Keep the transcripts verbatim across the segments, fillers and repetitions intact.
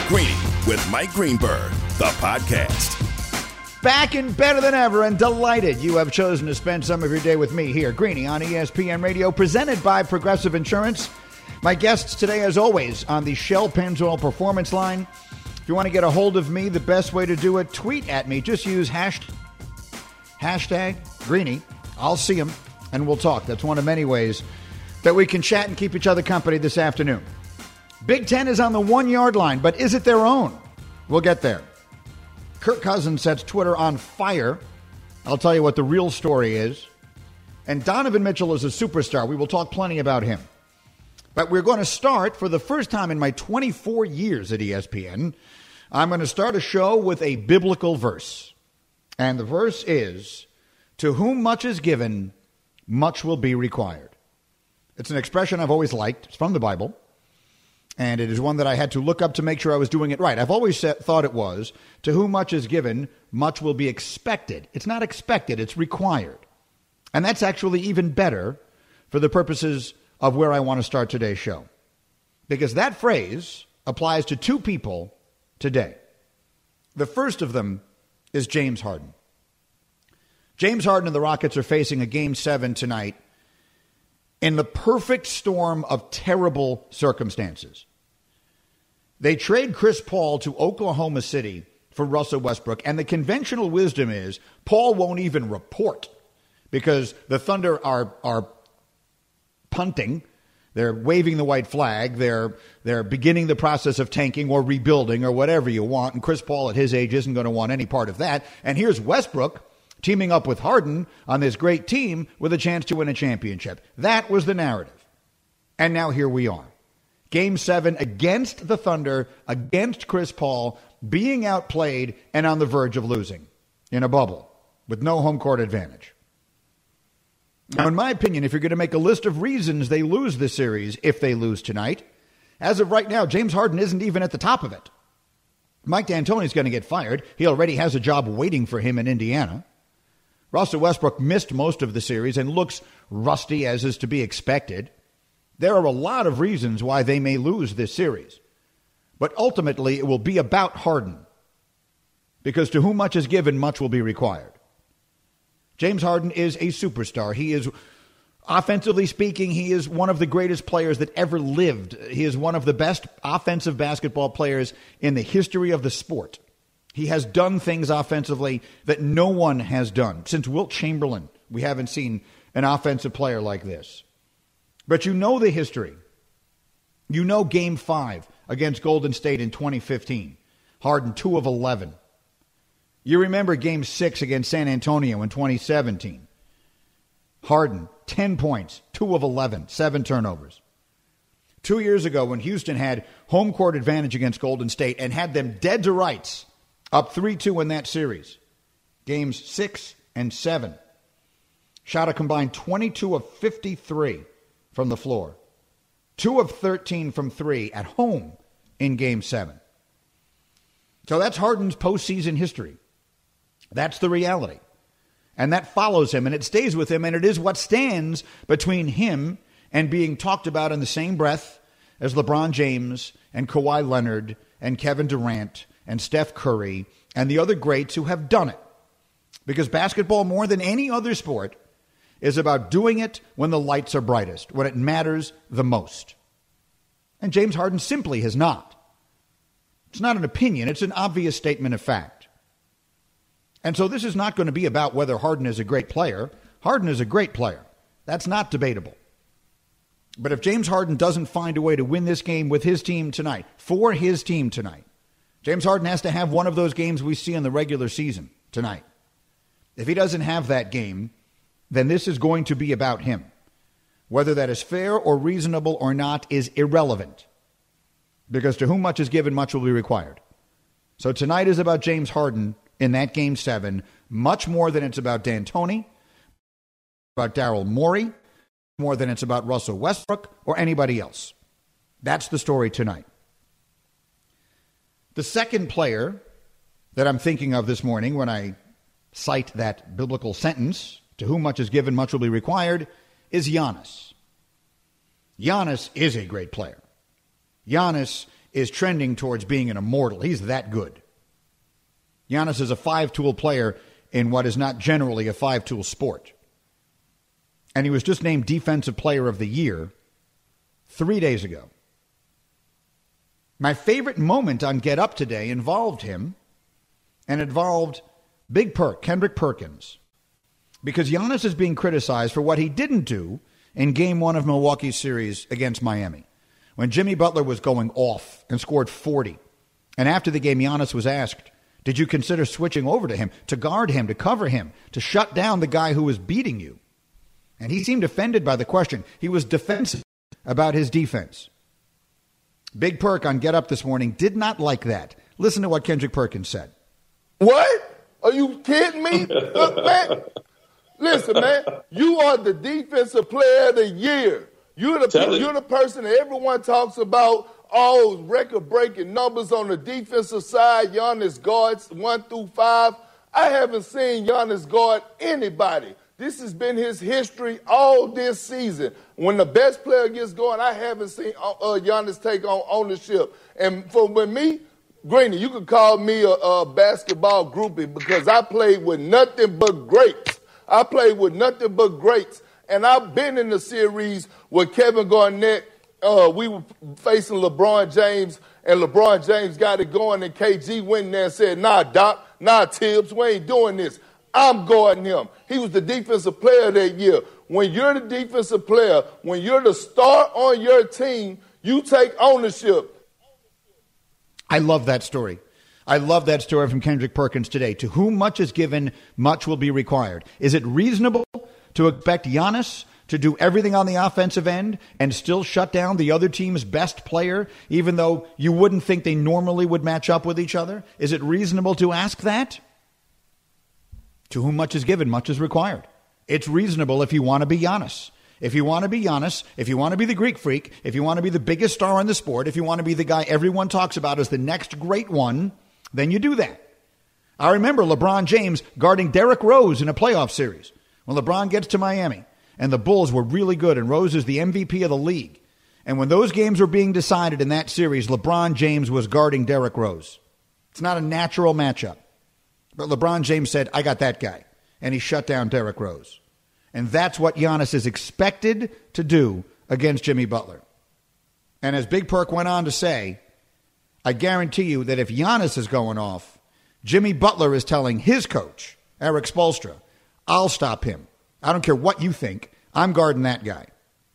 Greeny with Mike Greenberg, the podcast. Back and better than ever, and delighted you have chosen to spend some of your day with me here, Greeny, on E S P N Radio, presented by Progressive Insurance. My guests today, as always, on the Shell Pennzoil Performance Line. If you want to get a hold of me, the best way to do it, tweet at me. Just use hashtag, hashtag Greeny. I'll see them, and we'll talk. That's one of many ways that we can chat and keep each other company this afternoon. Big Ten is on the one-yard line, but is it their own? We'll get there. Kirk Cousins sets Twitter on fire. I'll tell you what the real story is. And Donovan Mitchell is a superstar. We will talk plenty about him. But we're going to start, for the first time in my twenty-four years at E S P N, I'm going to start a show with a biblical verse. And the verse is, "To whom much is given, much will be required." It's an expression I've always liked. It's from the Bible. And it is one that I had to look up to make sure I was doing it right. I've always said, thought it was, to whom much is given, much will be expected. It's not expected, it's required. And that's actually even better for the purposes of where I want to start today's show. Because that phrase applies to two people today. The first of them is James Harden. James Harden and the Rockets are facing a game seven tonight in the perfect storm of terrible circumstances. They trade Chris Paul to Oklahoma City for Russell Westbrook, and the conventional wisdom is Paul won't even report because the Thunder are are punting. They're waving the white flag. They're they're beginning the process of tanking or rebuilding or whatever you want, and Chris Paul at his age isn't going to want any part of that. And here's Westbrook teaming up with Harden on this great team with a chance to win a championship. That was the narrative. And now here we are. Game seven against the Thunder, against Chris Paul, being outplayed and on the verge of losing in a bubble with no home court advantage. Now, in my opinion, if you're going to make a list of reasons they lose this series, if they lose tonight, as of right now, James Harden isn't even at the top of it. Mike D'Antoni's going to get fired. He already has a job waiting for him in Indiana. Russell Westbrook missed most of the series and looks rusty, as is to be expected. There are a lot of reasons why they may lose this series. But ultimately, it will be about Harden. Because to whom much is given, much will be required. James Harden is a superstar. He is, offensively speaking, he is one of the greatest players that ever lived. He is one of the best offensive basketball players in the history of the sport. He has done things offensively that no one has done. Since Wilt Chamberlain, we haven't seen an offensive player like this. But you know the history. You know Game five against Golden State in twenty fifteen. Harden, two of eleven. You remember Game six against San Antonio in twenty seventeen. Harden, ten points, two of eleven, seven turnovers. Two years ago when Houston had home court advantage against Golden State and had them dead to rights, up three two in that series. Games six and seven. Shot a combined twenty-two of fifty-three from the floor. two of thirteen from three at home in Game seven. So that's Harden's postseason history. That's the reality. And that follows him, and it stays with him, and it is what stands between him and being talked about in the same breath as LeBron James and Kawhi Leonard and Kevin Durant and Steph Curry and the other greats who have done it. Because basketball, more than any other sport, is about doing it when the lights are brightest, when it matters the most. And James Harden simply has not. It's not an opinion, it's an obvious statement of fact. And so this is not going to be about whether Harden is a great player. Harden is a great player. That's not debatable. But if James Harden doesn't find a way to win this game with his team tonight, for his team tonight, James Harden has to have one of those games we see in the regular season tonight. If he doesn't have that game, then this is going to be about him. Whether that is fair or reasonable or not is irrelevant. Because to whom much is given, much will be required. So tonight is about James Harden in that game seven, much more than it's about D'Antoni, about Daryl Morey, more than it's about Russell Westbrook or anybody else. That's the story tonight. The second player that I'm thinking of this morning when I cite that biblical sentence, to whom much is given, much will be required, is Giannis. Giannis is a great player. Giannis is trending towards being an immortal. He's that good. Giannis is a five-tool player in what is not generally a five-tool sport. And he was just named Defensive Player of the Year three days ago. My favorite moment on Get Up today involved him and involved Big Perk, Kendrick Perkins, because Giannis is being criticized for what he didn't do in game one of Milwaukee's series against Miami, when Jimmy Butler was going off and scored forty. And after the game, Giannis was asked, did you consider switching over to him, to guard him, to cover him, to shut down the guy who was beating you? And he seemed offended by the question. He was defensive about his defense. Big Perk on Get Up this morning did not like that. Listen to what Kendrick Perkins said. What? Are you kidding me? Look, man. Listen, man. You are the Defensive Player of the Year. You're the, you're the person that everyone talks about. All record-breaking numbers on the defensive side. Giannis guards one through five. I haven't seen Giannis guard anybody. This has been his history all this season. When the best player gets going, I haven't seen uh, Giannis take on ownership. And for with me, Greeny, you could call me a, a basketball groupie because I played with nothing but greats. I played with nothing but greats. And I've been in the series with Kevin Garnett. Uh, we were facing LeBron James, and LeBron James got it going, and K G went in there and said, nah, Doc, nah, Tibbs, we ain't doing this. I'm guarding him. He was the defensive player that year. When you're the defensive player, when you're the star on your team, you take ownership. I love that story. I love that story from Kendrick Perkins today. To whom much is given, much will be required. Is it reasonable to expect Giannis to do everything on the offensive end and still shut down the other team's best player, even though you wouldn't think they normally would match up with each other? Is it reasonable to ask that? To whom much is given, much is required. It's reasonable if you want to be Giannis. If you want to be Giannis, if you want to be the Greek freak, if you want to be the biggest star in the sport, if you want to be the guy everyone talks about as the next great one, then you do that. I remember LeBron James guarding Derrick Rose in a playoff series when LeBron gets to Miami and the Bulls were really good and Rose is the M V P of the league. And when those games were being decided in that series, LeBron James was guarding Derrick Rose. It's not a natural matchup. But LeBron James said, I got that guy. And he shut down Derrick Rose. And that's what Giannis is expected to do against Jimmy Butler. And as Big Perk went on to say, I guarantee you that if Giannis is going off, Jimmy Butler is telling his coach, Eric Spoelstra, I'll stop him. I don't care what you think. I'm guarding that guy.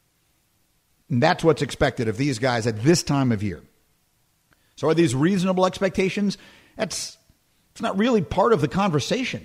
And that's what's expected of these guys at this time of year. So are these reasonable expectations? That's it's not really part of the conversation.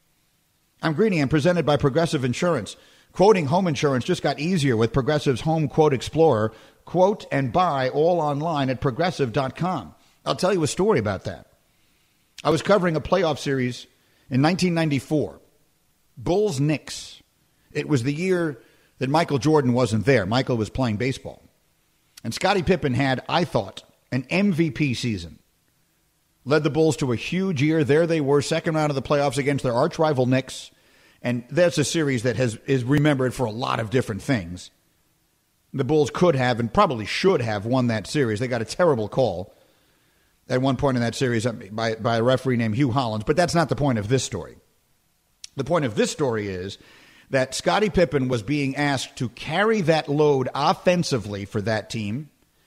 I'm Greeny. I'm presented by Progressive Insurance. Quoting home insurance just got easier with Progressive's Home Quote Explorer. Quote and buy all online at progressive dot com. I'll tell you a story about that. I was covering a playoff series in nineteen ninety-four. Bulls-Knicks. It was the year that Michael Jordan wasn't there. Michael was playing baseball. And Scottie Pippen had, I thought, an M V P season. Led the Bulls to a huge year. There they were, second round of the playoffs against their arch rival Knicks. And that's a series that has is remembered for a lot of different things. The Bulls could have and probably should have won that series. They got a terrible call at one point in that series by, by a referee named Hugh Hollins. But that's not the point of this story. The point of this story is that Scottie Pippen was being asked to carry that load offensively for that team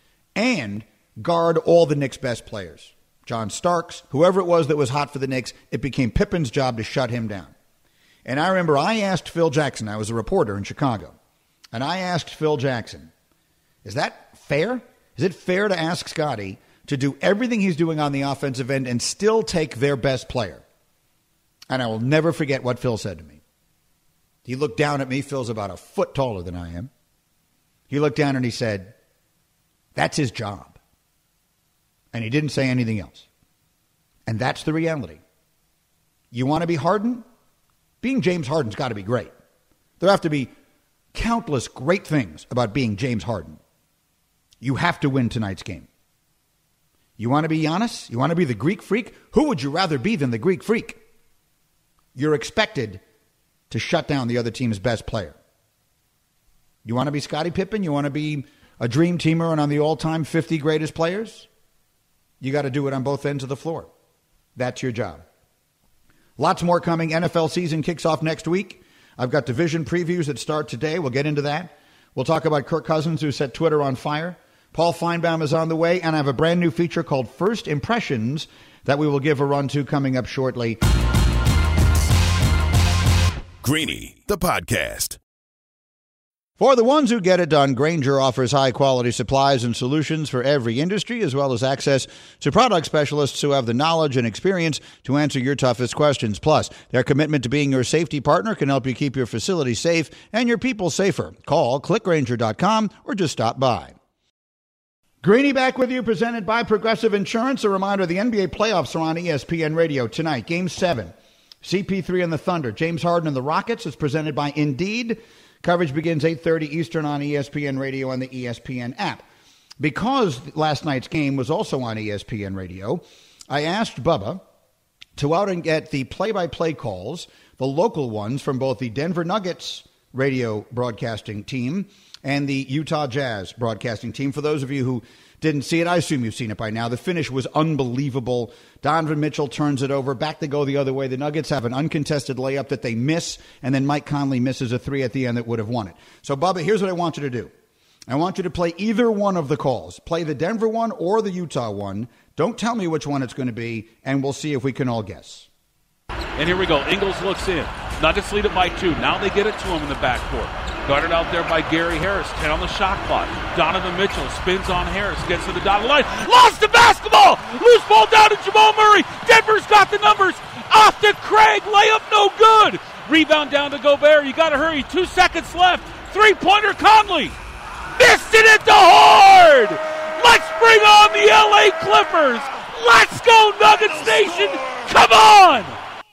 and guard all the Knicks' best players. John Starks, whoever it was that was hot for the Knicks, it became Pippen's job to shut him down. And I remember I asked Phil Jackson, I was a reporter in Chicago, and I asked Phil Jackson, is that fair? Is it fair to ask Scottie to do everything he's doing on the offensive end and still take their best player? And I will never forget what Phil said to me. He looked down at me. Phil's about a foot taller than I am. He looked down and he said, that's his job. And he didn't say anything else. And that's the reality. You want to be Harden? Being James Harden's got to be great. There have to be countless great things about being James Harden. You have to win tonight's game. You want to be Giannis? You want to be the Greek freak? Who would you rather be than the Greek freak? You're expected to shut down the other team's best player. You want to be Scottie Pippen? You want to be a dream teamer and on the all-time fifty greatest players? you got to do it on both ends of the floor. That's your job. Lots more coming. N F L season kicks off next week. I've got division previews that start today. We'll get into that. We'll talk about Kirk Cousins, who set Twitter on fire. Paul Feinbaum is on the way, and I have a brand new feature called First Impressions that we will give a run to coming up shortly. Greeny, the podcast. For the ones who get it done, Grainger offers high-quality supplies and solutions for every industry, as well as access to product specialists who have the knowledge and experience to answer your toughest questions. Plus, their commitment to being your safety partner can help you keep your facility safe and your people safer. Call click grainger dot com or just stop by. Greeny back with you, presented by Progressive Insurance. A reminder, the N B A playoffs are on E S P N Radio tonight. Game seven, C P three and the Thunder. James Harden and the Rockets is presented by Indeed. Coverage begins eight thirty Eastern on E S P N Radio and the E S P N app. Because last night's game was also on E S P N Radio, I asked Bubba to out and get the play-by-play calls, the local ones from both the Denver Nuggets radio broadcasting team and the Utah Jazz broadcasting team. For those of you who didn't see it, I assume you've seen it by now. The finish was unbelievable. Donovan Mitchell turns it over. Back to go the other way. The Nuggets have an uncontested layup that they miss, and then Mike Conley misses a three at the end that would have won it. So, Bubba, here's what I want you to do. I want you to play either one of the calls. Play the Denver one or the Utah one. Don't tell me which one it's going to be, and we'll see if we can all guess. And here we go. Ingles looks in. Nuggets lead it by two. Now they get it to him in the backcourt. Guarded out there by Gary Harris. ten on the shot clock. Donovan Mitchell spins on Harris. Gets to the dotted line. Lost the basketball. Loose ball down to Jamal Murray. Denver's got the numbers. Off to Craig. Layup no good. Rebound down to Gobert. You got to hurry. Two seconds left. Three-pointer Conley. Missed it at the hard. Let's bring on the L A Clippers. Let's go, Nuggets Nation. Come on.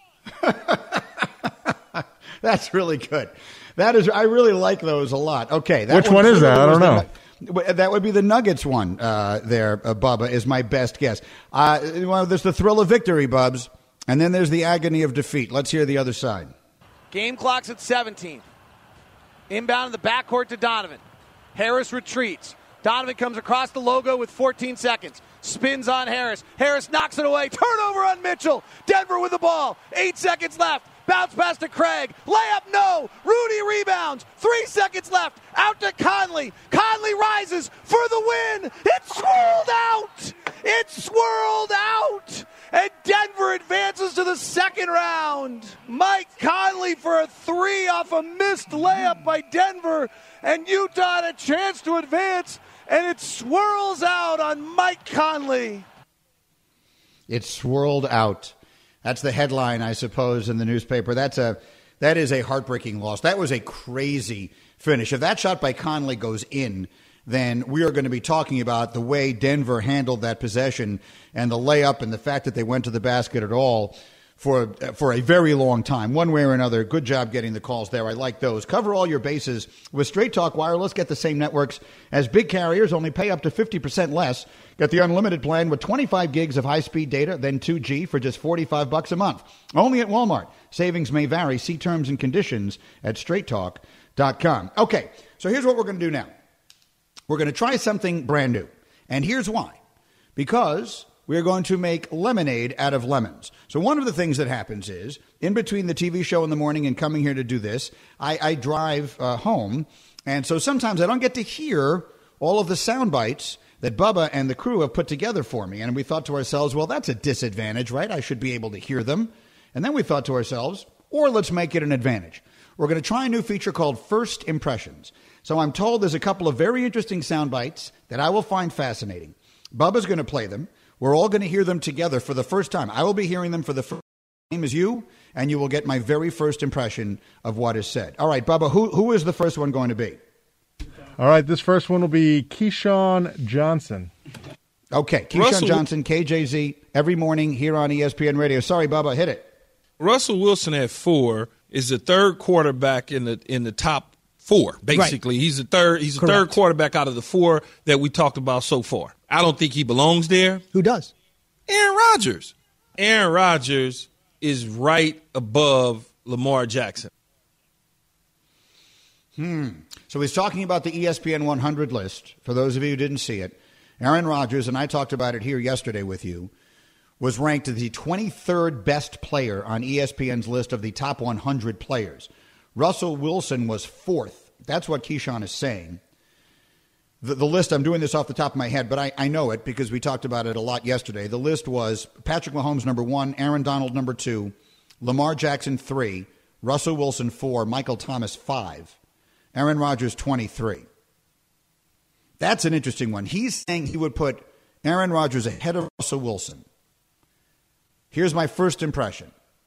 That's really good. That is, I really like those a lot. Okay. That Which one is that? I don't know. The, that would be the Nuggets one uh, there, uh, Bubba, is my best guess. Uh, well, there's the thrill of victory, Bubs, and then there's the agony of defeat. Let's hear the other side. Game clock's at seventeen. Inbound in the backcourt to Donovan. Harris retreats. Donovan comes across the logo with fourteen seconds. Spins on Harris. Harris knocks it away. Turnover on Mitchell. Denver with the ball. Eight seconds left. Bounce pass to Craig. Layup, no. Rudy rebounds. Three seconds left. Out to Conley. Conley rises for the win. It's swirled out. It's swirled out. And Denver advances to the second round. Mike Conley for a three off a missed layup by Denver. And Utah had a chance to advance. And it swirls out on Mike Conley. It swirled out. That's the headline, I suppose, in the newspaper. That's a that is a heartbreaking loss. That was a crazy finish. If that shot by Conley goes in, then we are going to be talking about the way Denver handled that possession and the layup and the fact that they went to the basket at all for for a very long time, one way or another. Good job getting the calls there. I like those. Cover all your bases with Straight Talk Wireless. Get the same networks as big carriers, only pay up to fifty percent less. Get the unlimited plan with twenty-five gigs of high-speed data, then two G for just forty-five bucks a month. Only at Walmart. Savings may vary. See terms and conditions at straight talk dot com. Okay, so here's what we're going to do now. We're going to try something brand new. And here's why. Because we are going to make lemonade out of lemons. So one of the things that happens is, in between the T V show in the morning and coming here to do this, I, I drive uh, home. And so sometimes I don't get to hear all of the sound bites that Bubba and the crew have put together for me. And we thought to ourselves, well, that's a disadvantage, right? I should be able to hear them. And then we thought to ourselves, or let's make it an advantage. We're going to try a new feature called First Impressions. So I'm told there's a couple of very interesting sound bites that I will find fascinating. Bubba's going to play them. We're all going to hear them together for the first time. I will be hearing them for the first time. Same as you, and you will get my very first impression of what is said. All right, Bubba, who who is the first one going to be? All right, this first one will be Keyshawn Johnson. Okay, Keyshawn Russell, Johnson, K J Z, every morning here on E S P N Radio. Sorry, Bubba, hit it. Russell Wilson at four is the third quarterback in the in the top four. Basically, right. he's the third. He's the Correct. third quarterback out of the four that we talked about so far. I don't think he belongs there. Who does? Aaron Rodgers. Aaron Rodgers is right above Lamar Jackson. Hmm. So he's talking about the E S P N one hundred list. For those of you who didn't see it, Aaron Rodgers, and I talked about it here yesterday with you, was ranked the twenty-third best player on E S P N's list of the top one hundred players. Russell Wilson was fourth. That's what Keyshawn is saying. The, the list, I'm doing this off the top of my head, but I, I know it because we talked about it a lot yesterday. The list was Patrick Mahomes, number one, Aaron Donald, number two, Lamar Jackson, three, Russell Wilson, four, Michael Thomas, five, Aaron Rodgers, twenty-three. That's an interesting one. He's saying he would put Aaron Rodgers ahead of Russell Wilson. Here's my first impression.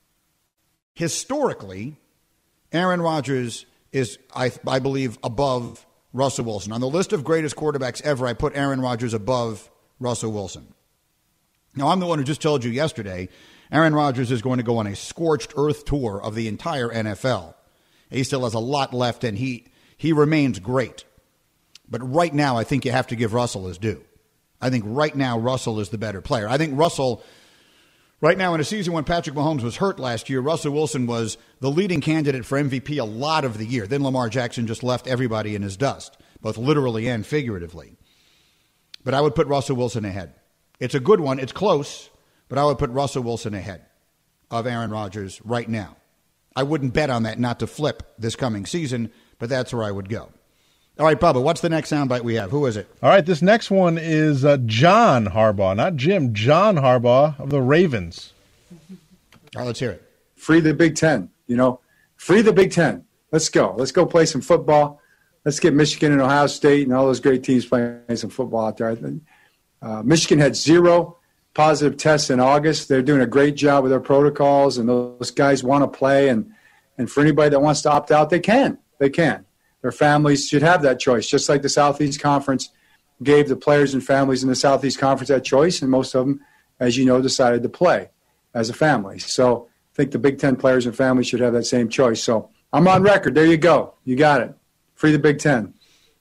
Historically, Aaron Rodgers is, I, I believe, above Russell Wilson. On the list of greatest quarterbacks ever, I put Aaron Rodgers above Russell Wilson. Now, I'm the one who just told you yesterday, Aaron Rodgers is going to go on a scorched earth tour of the entire N F L. He still has a lot left, and he, he remains great. But right now, I think you have to give Russell his due. I think right now, Russell is the better player. I think Russell, right now in a season when Patrick Mahomes was hurt last year, Russell Wilson was the leading candidate for M V P a lot of the year. Then Lamar Jackson just left everybody in his dust, both literally and figuratively. But I would put Russell Wilson ahead. It's a good one. It's close, but I would put Russell Wilson ahead of Aaron Rodgers right now. I wouldn't bet on that not to flip this coming season, but that's where I would go. All right, Bubba, what's the next soundbite we have? Who is it? All right, this next one is uh, John Harbaugh, not Jim, John Harbaugh of the Ravens. All right, let's hear it. Free the Big Ten, you know. Free the Big Ten. Let's go. Let's go play some football. Let's get Michigan and Ohio State and all those great teams playing some football out there. Uh, Michigan had zero positive tests in August. They're doing a great job with their protocols, and those guys want to play. And, and for anybody that wants to opt out, they can. They can. Their families should have that choice, just like the Southeast Conference gave the players and families in the Southeast Conference that choice, and most of them, as you know, decided to play as a family. So I think the Big Ten players and families should have that same choice. So I'm on record. There you go. You got it. Free the Big Ten.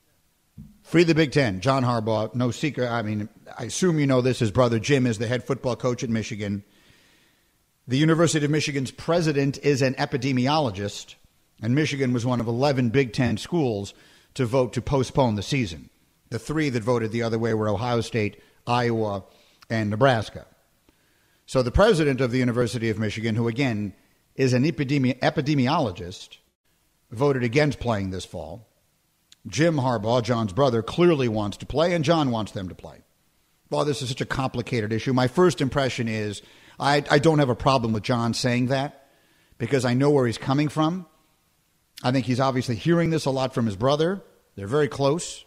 Free the Big Ten. John Harbaugh, no secret. I mean, I assume you know this. His brother Jim is the head football coach at Michigan. The University of Michigan's president is an epidemiologist. And Michigan was one of eleven Big Ten schools to vote to postpone the season. The three that voted the other way were Ohio State, Iowa, and Nebraska. So the president of the University of Michigan, who again is an epidemi- epidemiologist, voted against playing this fall. Jim Harbaugh, John's brother, clearly wants to play, and John wants them to play. Well, this is such a complicated issue. My first impression is I, I don't have a problem with John saying that because I know where he's coming from. I think he's obviously hearing this a lot from his brother. They're very close.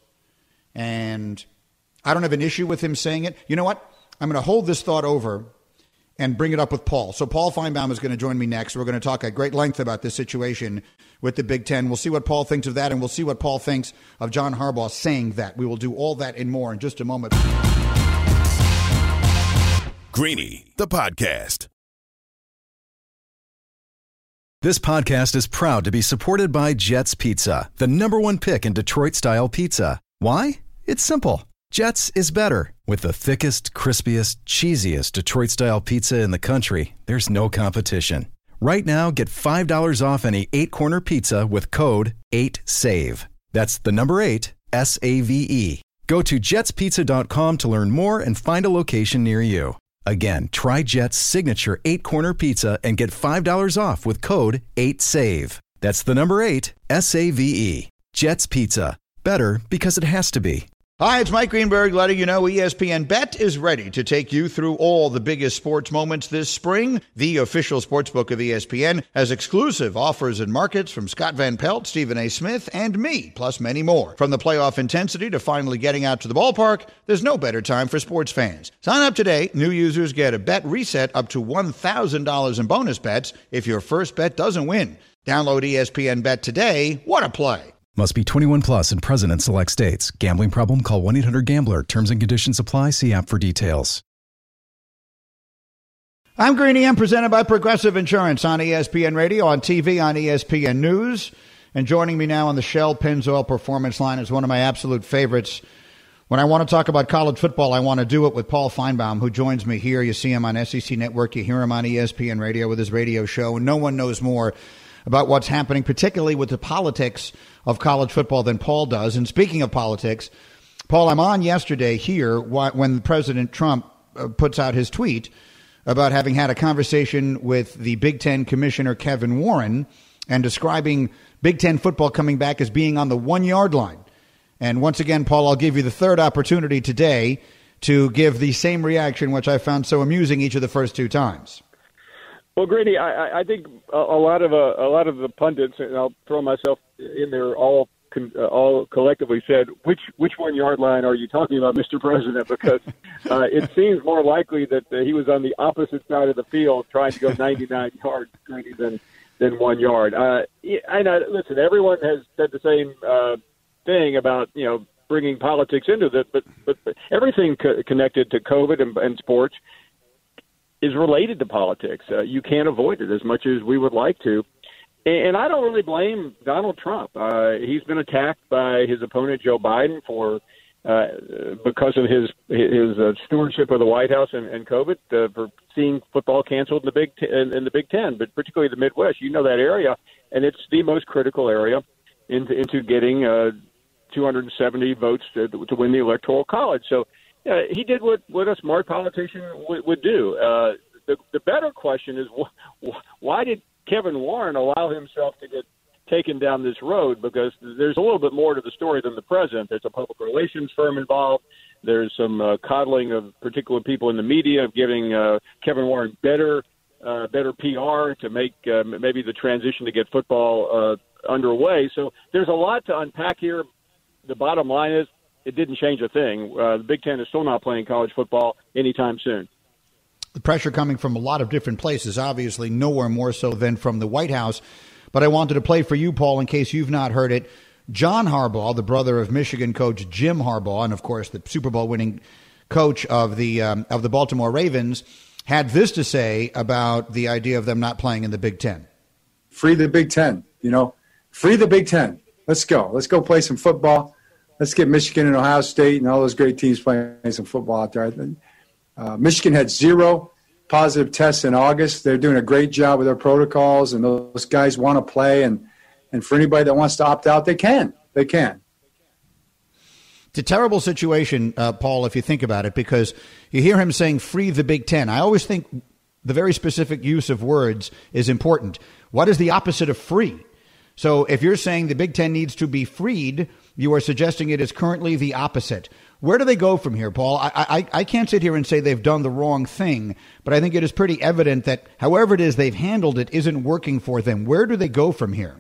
And I don't have an issue with him saying it. You know what? I'm going to hold this thought over and bring it up with Paul. So Paul Feinbaum is going to join me next. We're going to talk at great length about this situation with the Big Ten. We'll see what Paul thinks of that, and we'll see what Paul thinks of John Harbaugh saying that. We will do all that and more in just a moment. Greeny, the podcast. This podcast is proud to be supported by Jets Pizza, the number one pick in Detroit-style pizza. Why? It's simple. Jets is better. With the thickest, crispiest, cheesiest Detroit-style pizza in the country, there's no competition. Right now, get five dollars off any eight-corner pizza with code eight save. That's the number eight, S A V E. Go to jets pizza dot com to learn more and find a location near you. Again, try Jet's signature eight-corner pizza and get five dollars off with code eight save. That's the number eight, S A V E. Jet's Pizza. Better because it has to be. Hi, it's Mike Greenberg letting you know E S P N Bet is ready to take you through all the biggest sports moments this spring. The official sportsbook of E S P N has exclusive offers and markets from Scott Van Pelt, Stephen A. Smith, and me, plus many more. From the playoff intensity to finally getting out to the ballpark, there's no better time for sports fans. Sign up today. New users get a bet reset up to one thousand dollars in bonus bets if your first bet doesn't win. Download E S P N Bet today. What a play. Must be twenty-one plus and present in select states. Gambling problem? Call one eight hundred gambler. Terms and conditions apply. See app for details. I'm Greeny. I'm presented by Progressive Insurance on E S P N Radio, on T V, on E S P N News. And joining me now on the Shell Pennzoil Performance Line is one of my absolute favorites. When I want to talk about college football, I want to do it with Paul Feinbaum, who joins me here. You see him on S E C Network. You hear him on E S P N Radio with his radio show. And no one knows more about what's happening, particularly with the politics of college football than Paul does. And speaking of politics, Paul, I'm on yesterday here when President Trump puts out his tweet about having had a conversation with the Big Ten Commissioner Kevin Warren and describing Big Ten football coming back as being on the one-yard line. And once again, Paul, I'll give you the third opportunity today to give the same reaction, which I found so amusing each of the first two times. Well, Grady, I, I think a, a lot of uh, a lot of the pundits, and I'll throw myself in there, all uh, all collectively said, which which one yard line are you talking about, Mister President? Because uh, it seems more likely that uh, he was on the opposite side of the field trying to go ninety-nine yards than than one yard. Uh, and I, listen, everyone has said the same uh, thing about you know bringing politics into this, but but, but everything co- connected to COVID and, and sports is related to politics. Uh, you can't avoid it as much as we would like to. And, and I don't really blame Donald Trump. Uh, he's been attacked by his opponent, Joe Biden, for uh, because of his his uh, stewardship of the White House and, and COVID, uh, for seeing football canceled in the Big Ten, in, in the Big Ten, but particularly the Midwest. You know that area, and it's the most critical area into, into getting uh, two hundred seventy votes to, to win the Electoral College. So, Uh, he did what, what a smart politician w- would do. Uh, the, the better question is wh- why did Kevin Warren allow himself to get taken down this road? Because there's a little bit more to the story than the president. There's a public relations firm involved. There's some uh, coddling of particular people in the media, of giving uh, Kevin Warren better uh, better P R to make uh, maybe the transition to get football uh, underway. So there's a lot to unpack here. The bottom line is, it didn't change a thing. Uh, the Big Ten is still not playing college football anytime soon. The pressure coming from a lot of different places, obviously nowhere more so than from the White House. But I wanted to play for you, Paul, in case you've not heard it. John Harbaugh, the brother of Michigan coach Jim Harbaugh, and of course the Super Bowl winning coach of the um, of the Baltimore Ravens, had this to say about the idea of them not playing in the Big Ten. Free the Big Ten, you know, free the Big Ten. Let's go. Let's go play some football. Let's get Michigan and Ohio State and all those great teams playing some football out there. Uh, Michigan had zero positive tests in August. They're doing a great job with their protocols, and those guys want to play. And, and for anybody that wants to opt out, they can. They can. It's a terrible situation, uh, Paul, if you think about it, because you hear him saying free the Big Ten. I always think the very specific use of words is important. What is the opposite of free? So if you're saying the Big Ten needs to be freed, you are suggesting it is currently the opposite. Where do they go from here, Paul? I, I, I can't sit here and say they've done the wrong thing, but I think it is pretty evident that however it is they've handled it isn't working for them. Where do they go from here?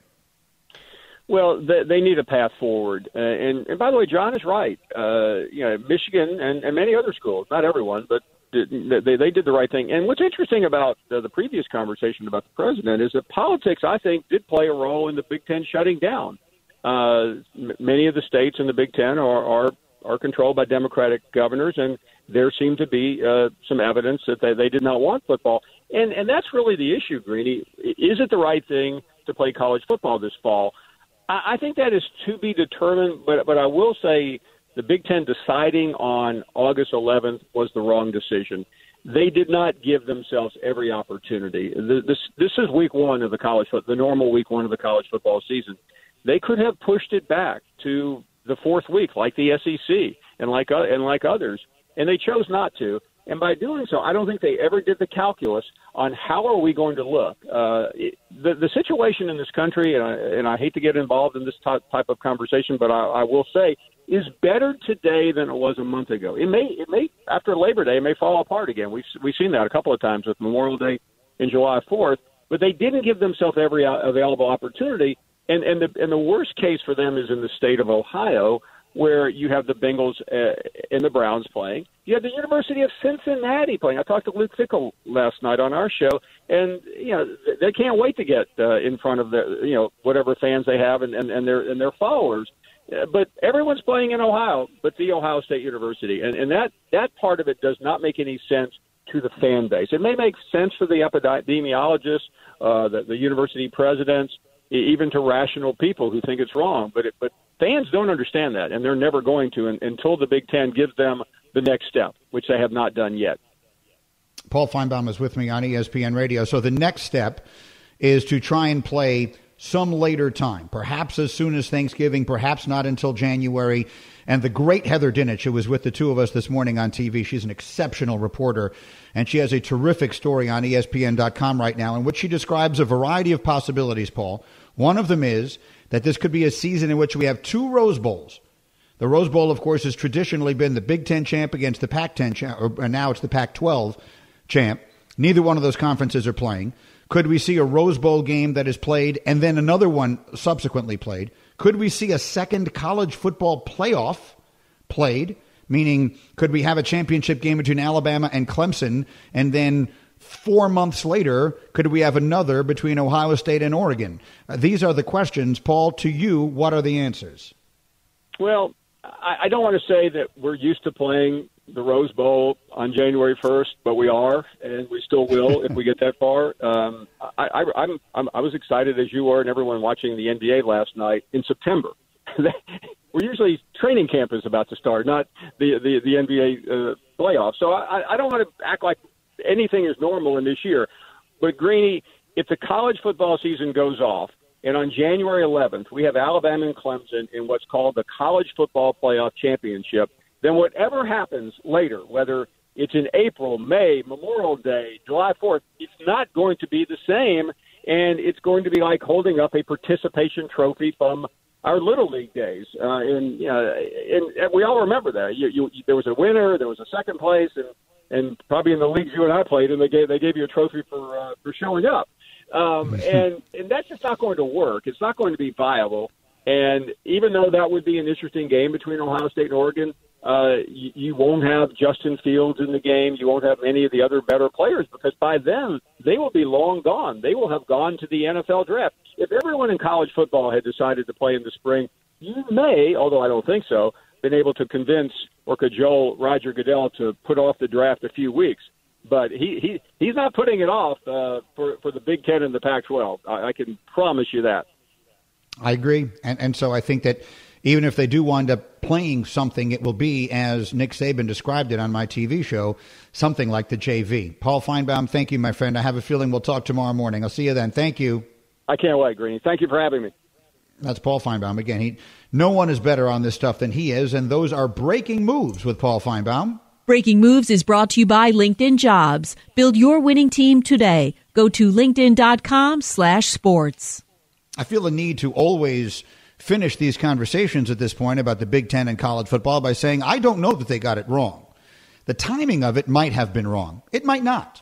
Well, they, they need a path forward. Uh, and, and by the way, John is right. Uh, you know, Michigan and, and many other schools, not everyone, but they, they did the right thing. And what's interesting about uh, the previous conversation about the president is that politics, I think, did play a role in the Big Ten shutting down. Uh, m- many of the states in the Big Ten are, are, are controlled by Democratic governors, and there seemed to be uh, some evidence that they, they did not want football. And, and that's really the issue, Greeny. Is it the right thing to play college football this fall? I, I think that is to be determined, but, but I will say the Big Ten deciding on August eleventh was the wrong decision. They did not give themselves every opportunity. This, this is week one of the college football, the normal week one of the college football season. They could have pushed it back to the fourth week, like the S E C and like uh, and like others, and they chose not to. And by doing so, I don't think they ever did the calculus on how are we going to look. Uh, it, the the situation in this country, and I, and I hate to get involved in this type, type of conversation, but I, I will say, is better today than it was a month ago. It may it may after Labor Day, it may fall apart again. We've we've seen that a couple of times with Memorial Day and July fourth, but they didn't give themselves every available opportunity. And and the and the worst case for them is in the state of Ohio, where you have the Bengals uh, and the Browns playing. You have the University of Cincinnati playing. I talked to Luke Fickell last night on our show, and you know they can't wait to get uh, in front of the you know whatever fans they have and, and, and their and their followers. Uh, but everyone's playing in Ohio, but the Ohio State University, and and that that part of it does not make any sense to the fan base. It may make sense for the epidemiologists, uh, the, the university presidents, even to rational people who think it's wrong, but it, but fans don't understand that, and they're never going to un, until the Big Ten gives them the next step, which they have not done yet. Paul Feinbaum is with me on E S P N Radio. So the next step is to try and play some later time, perhaps as soon as Thanksgiving, perhaps not until January. And the great Heather Dinich, who was with the two of us this morning on T V, she's an exceptional reporter, and she has a terrific story on E S P N dot com right now in which she describes a variety of possibilities, Paul. One of them is that this could be a season in which we have two Rose Bowls. The Rose Bowl, of course, has traditionally been the Big Ten champ against the Pac ten champ, or now it's the Pac twelve champ. Neither one of those conferences are playing. Could we see a Rose Bowl game that is played and then another one subsequently played? Could we see a second college football playoff played? Meaning, could we have a championship game between Alabama and Clemson, and then four months later, could we have another between Ohio State and Oregon? Uh, these are the questions. Paul, to you, what are the answers? Well, I, I don't want to say that we're used to playing the Rose Bowl on January first, but we are, and we still will if we get that far. Um, I, I, I'm, I'm, I was excited, as you were, and everyone watching the N B A last night, in September. We're usually training camp is about to start, not the the, the N B A uh, playoffs. So I, I don't want to act like anything is normal in this year. But, Greeny, if the college football season goes off, and on January eleventh we have Alabama and Clemson in what's called the College Football Playoff Championship, then whatever happens later, whether it's in April, May, Memorial Day, July fourth, it's not going to be the same, and it's going to be like holding up a participation trophy from our Little League days. Uh, and, you know, and, and we all remember that. You, you, there was a winner, there was a second place, and, and probably in the leagues you and I played, and they gave, they gave you a trophy for, uh, for showing up. Um, and, and that's just not going to work. It's not going to be viable. And even though that would be an interesting game between Ohio State and Oregon, uh, you, you won't have Justin Fields in the game. You won't have many of the other better players, because by then they will be long gone. They will have gone to the N F L draft. If everyone in college football had decided to play in the spring, you may, although I don't think so, been able to convince or cajole Roger Goodell to put off the draft a few weeks. But he, he he's not putting it off uh, for, for the Big Ten and the Pac twelve. I, I can promise you that. I agree. And, and so I think that even if they do wind up playing something, it will be, as Nick Saban described it on my T V show, something like the J V. Paul Finebaum, thank you, my friend. I have a feeling we'll talk tomorrow morning. I'll see you then. Thank you. I can't wait, Greeny. Thank you for having me. That's Paul Finebaum. Again, he, no one is better on this stuff than he is, and those are Breaking Moves with Paul Finebaum. Breaking Moves is brought to you by LinkedIn Jobs. Build your winning team today. Go to linkedin.com slash sports. I feel the need to always finish these conversations at this point about the Big Ten and college football by saying, I don't know that they got it wrong. The timing of it might have been wrong. It might not.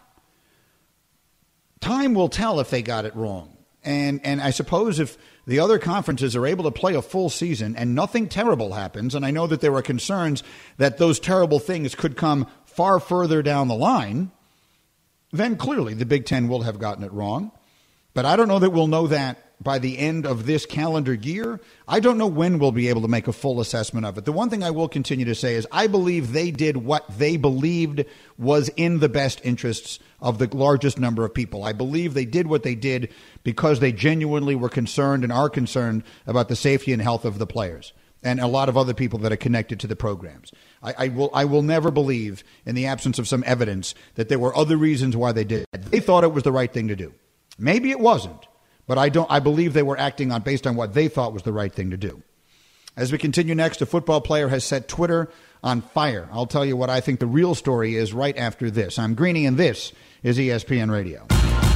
Time will tell if they got it wrong. And and I suppose if the other conferences are able to play a full season and nothing terrible happens, and I know that there are concerns that those terrible things could come far further down the line, then clearly the Big Ten will have gotten it wrong. But I don't know that we'll know that by the end of this calendar year. I don't know when we'll be able to make a full assessment of it. The one thing I will continue to say is I believe they did what they believed was in the best interests of the largest number of people. I believe they did what they did because they genuinely were concerned and are concerned about the safety and health of the players and a lot of other people that are connected to the programs. I, I will I will never believe, in the absence of some evidence, that there were other reasons why they did it. They thought it was the right thing to do. Maybe it wasn't. But I don't. I believe they were acting on based on what they thought was the right thing to do. As we continue next, a football player has set Twitter on fire. I'll tell you what I think the real story is right after this. I'm Greeny, and this is E S P N Radio.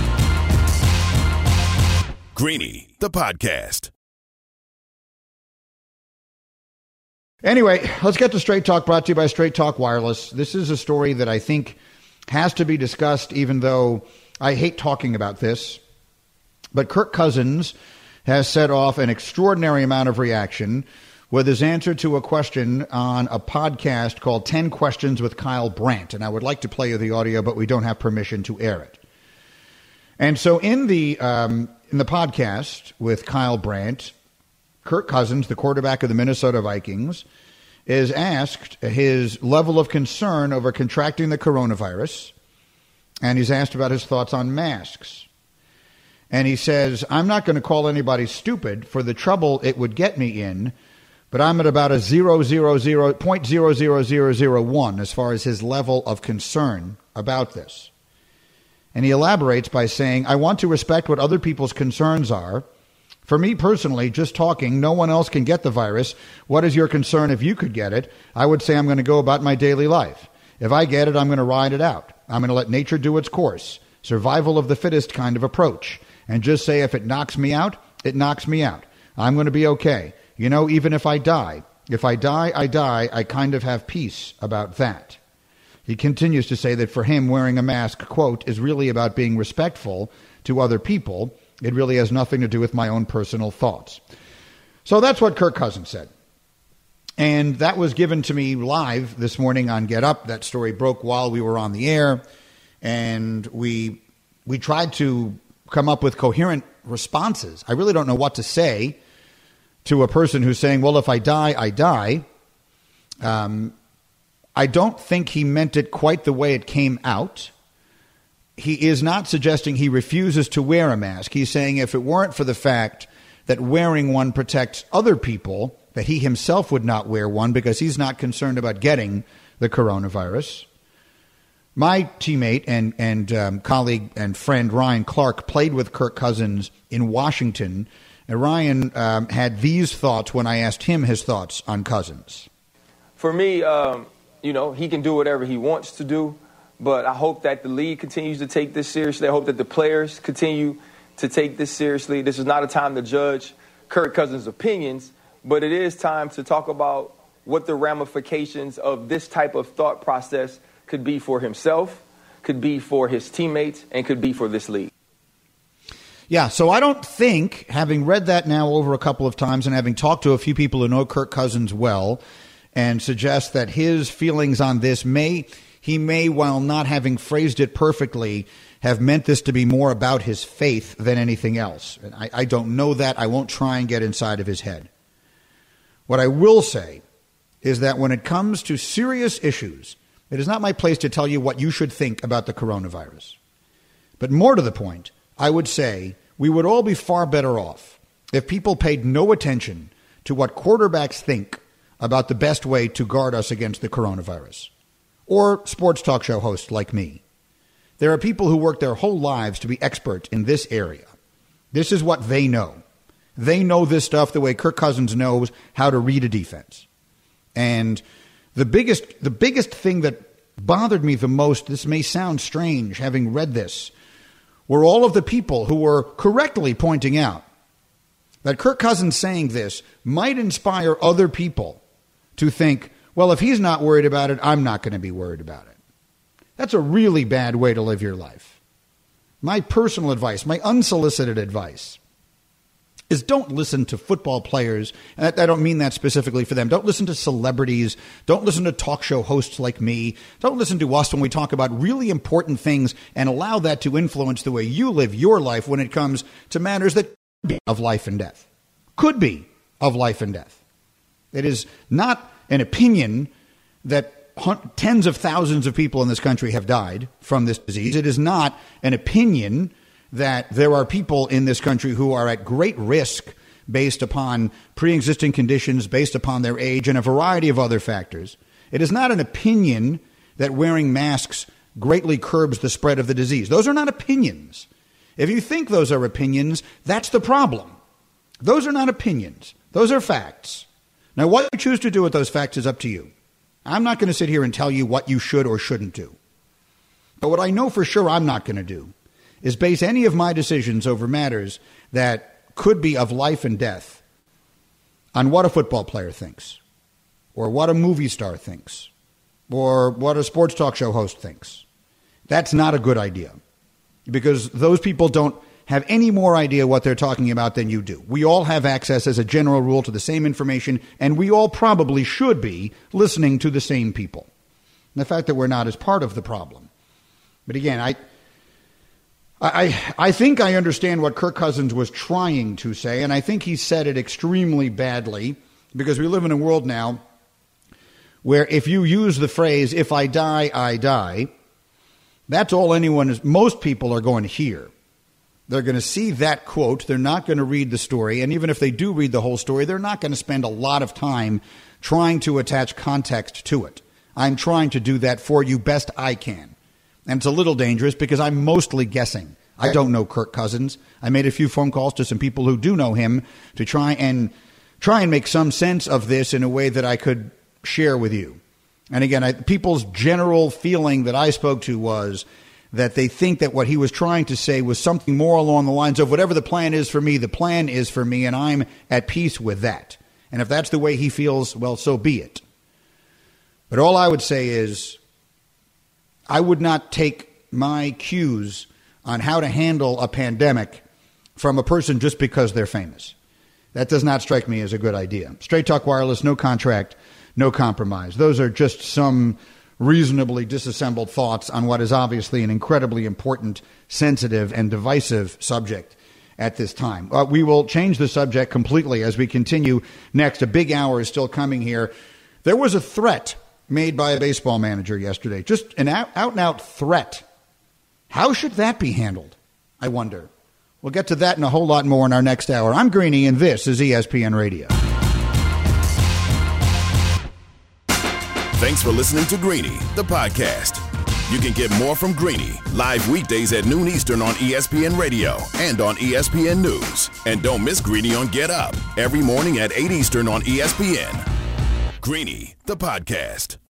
Greeny, the podcast. Anyway, let's get to Straight Talk, brought to you by Straight Talk Wireless. This is a story that I think has to be discussed, even though I hate talking about this. But Kirk Cousins has set off an extraordinary amount of reaction with his answer to a question on a podcast called ten questions with Kyle Brandt. And I would like to play you the audio, but we don't have permission to air it. And so in the um, in the podcast with Kyle Brandt, Kirk Cousins, the quarterback of the Minnesota Vikings, is asked his level of concern over contracting the coronavirus. And he's asked about his thoughts on masks. And he says, I'm not going to call anybody stupid for the trouble it would get me in, but I'm at about a zero zero zero point zero zero zero zero one as far as his level of concern about this. And he elaborates by saying, I want to respect what other people's concerns are, For me personally, just talking, no one else can get the virus. What is your concern if you could get it? I would say I'm going to go about my daily life. If I get it, I'm going to ride it out. I'm going to let nature do its course. Survival of the fittest kind of approach. And just say if it knocks me out, it knocks me out. I'm going to be okay. You know, even if I die, if I die, I die, I kind of have peace about that. He continues to say that for him, wearing a mask, quote, is really about being respectful to other people. It really has nothing to do with my own personal thoughts. So that's what Kirk Cousins said. And that was given to me live this morning on Get Up. That story broke while we were on the air. And we we tried to come up with coherent responses. I really don't know what to say to a person who's saying, well, if I die, I die. Um, I don't think he meant it quite the way it came out. He is not suggesting he refuses to wear a mask. He's saying if it weren't for the fact that wearing one protects other people, that he himself would not wear one because he's not concerned about getting the coronavirus. My teammate and, and um, colleague and friend Ryan Clark played with Kirk Cousins in Washington. And Ryan um, had these thoughts when I asked him his thoughts on Cousins. For me, um, you know, he can do whatever he wants to do. But I hope that the league continues to take this seriously. I hope that the players continue to take this seriously. This is not a time to judge Kirk Cousins' opinions, but it is time to talk about what the ramifications of this type of thought process could be for himself, could be for his teammates, and could be for this league. Yeah, so I don't think, having read that now over a couple of times and having talked to a few people who know Kirk Cousins well, and suggest that his feelings on this may... He may, while not having phrased it perfectly, have meant this to be more about his faith than anything else. And I, I don't know that. I won't try and get inside of his head. What I will say is that when it comes to serious issues, it is not my place to tell you what you should think about the coronavirus. But more to the point, I would say we would all be far better off if people paid no attention to what quarterbacks think about the best way to guard us against the coronavirus. Or sports talk show hosts like me. There are people who work their whole lives to be expert in this area. This is what they know. They know this stuff the way Kirk Cousins knows how to read a defense. And the biggest, the biggest thing that bothered me the most, this may sound strange having read this, were all of the people who were correctly pointing out that Kirk Cousins saying this might inspire other people to think, well, if he's not worried about it, I'm not going to be worried about it. That's a really bad way to live your life. My personal advice, my unsolicited advice, is don't listen to football players. And I don't mean that specifically for them. Don't listen to celebrities. Don't listen to talk show hosts like me. Don't listen to us when we talk about really important things and allow that to influence the way you live your life when it comes to matters that could be of life and death. Could be of life and death. It is not an opinion that tens of thousands of people in this country have died from this disease. It is not an opinion that there are people in this country who are at great risk based upon pre-existing conditions, based upon their age, and a variety of other factors. It is not an opinion that wearing masks greatly curbs the spread of the disease. Those are not opinions. If you think those are opinions, that's the problem. Those are not opinions. Those are facts. Now, what you choose to do with those facts is up to you. I'm not going to sit here and tell you what you should or shouldn't do. But what I know for sure I'm not going to do is base any of my decisions over matters that could be of life and death on what a football player thinks, or what a movie star thinks, or what a sports talk show host thinks. That's not a good idea, because those people don't have any more idea what they're talking about than you do. We all have access as a general rule to the same information, and we all probably should be listening to the same people. And the fact that we're not is part of the problem. But again, I, I, I think I understand what Kirk Cousins was trying to say, and I think he said it extremely badly, because we live in a world now where if you use the phrase, if I die, I die, that's all anyone is, most people are going to hear. They're going to see that quote. They're not going to read the story. And even if they do read the whole story, they're not going to spend a lot of time trying to attach context to it. I'm trying to do that for you best I can. And it's a little dangerous because I'm mostly guessing. I don't know Kirk Cousins. I made a few phone calls to some people who do know him to try and try and make some sense of this in a way that I could share with you. And again, I, people's general feeling that I spoke to was that they think that what he was trying to say was something more along the lines of whatever the plan is for me, the plan is for me, and I'm at peace with that. And if that's the way he feels, well, so be it. But all I would say is I would not take my cues on how to handle a pandemic from a person just because they're famous. That does not strike me as a good idea. Straight Talk Wireless, no contract, no compromise. Those are just some reasonably disassembled thoughts on what is obviously an incredibly important, sensitive, and divisive subject at this time. Uh, we will change the subject completely as we continue next. A big hour is still coming here. There was a threat made by a baseball manager yesterday, just an out, out-and-out threat. How should that be handled, I wonder? We'll get to that and a whole lot more in our next hour. I'm Greeny, and this is E S P N Radio. Thanks for listening to Greeny, the podcast. You can get more from Greeny live weekdays at noon Eastern on E S P N Radio and on E S P N News. And don't miss Greeny on Get Up every morning at eight Eastern on E S P N. Greeny, the podcast.